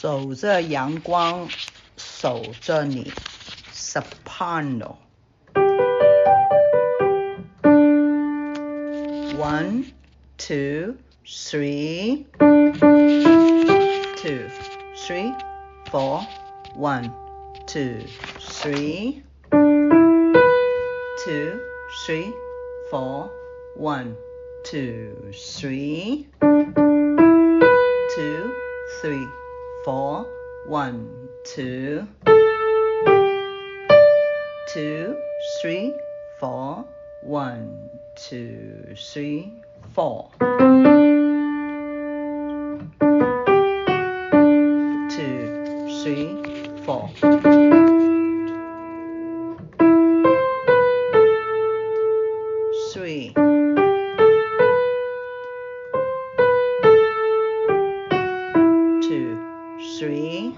守着阳光，守着你 soprano。 1 2 3 2 3 4 1 2 3 2 3 4 1 2 3 2 3 4 1 2 2 3 4 1 2 3 4 2 3 4 3 2 3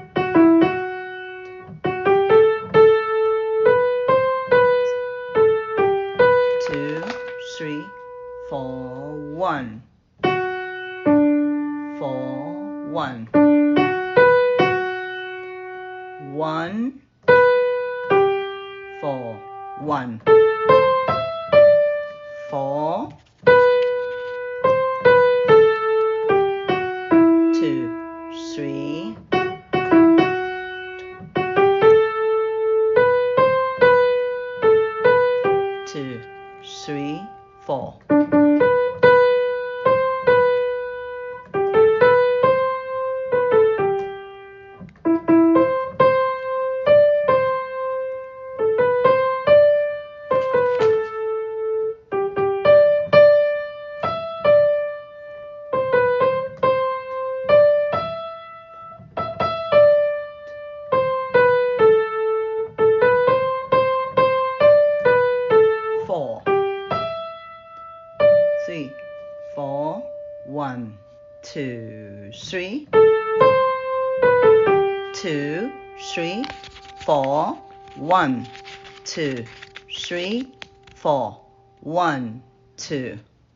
2 3 4 1 4 1 1 4 1 4 2 3 2 3 4 4 3 4 1 2 3 2 3 4 1 2 3 4 1 2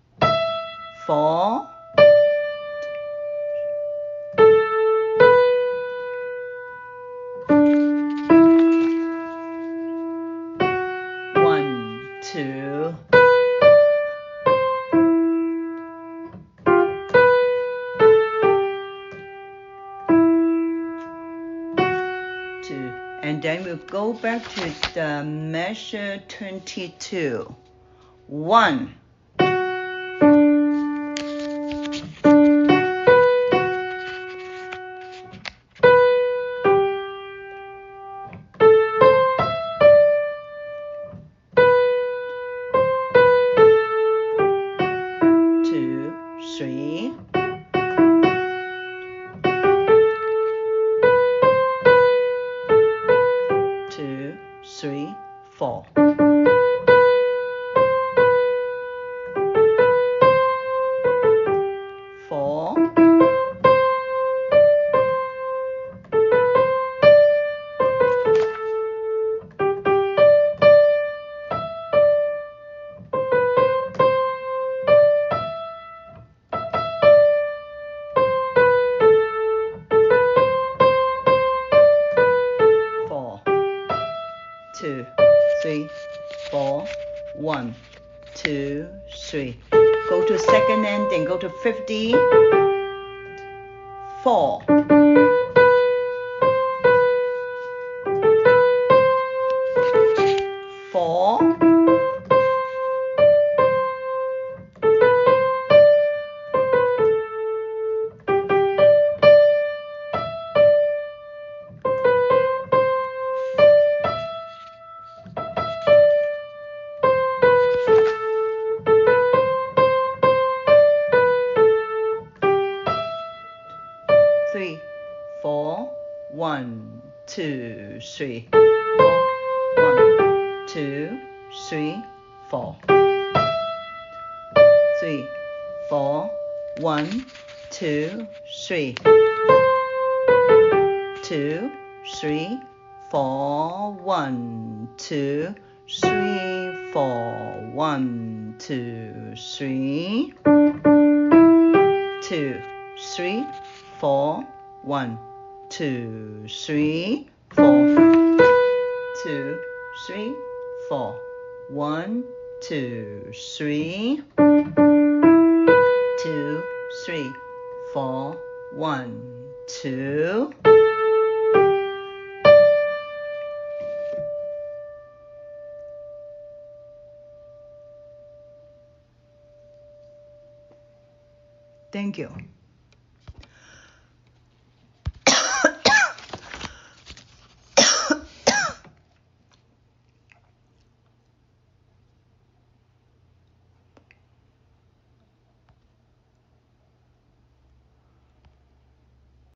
4 1 2 2, and then we'll go back to the measure 22. 1 2 3 2 3 4 4 4 2 3 4 1 2 3. Go to second ending, go to 50. 4 4 3 4 1 2 3 4 1 2 3 4 3 4 1 2 3 2 3 4 1 2 3 4 1 2 3 2 3 4 1 2, 3, 4. 2, 3, 4. 1, 2, 3. 2, 3, 4. 1, 2. Thank you.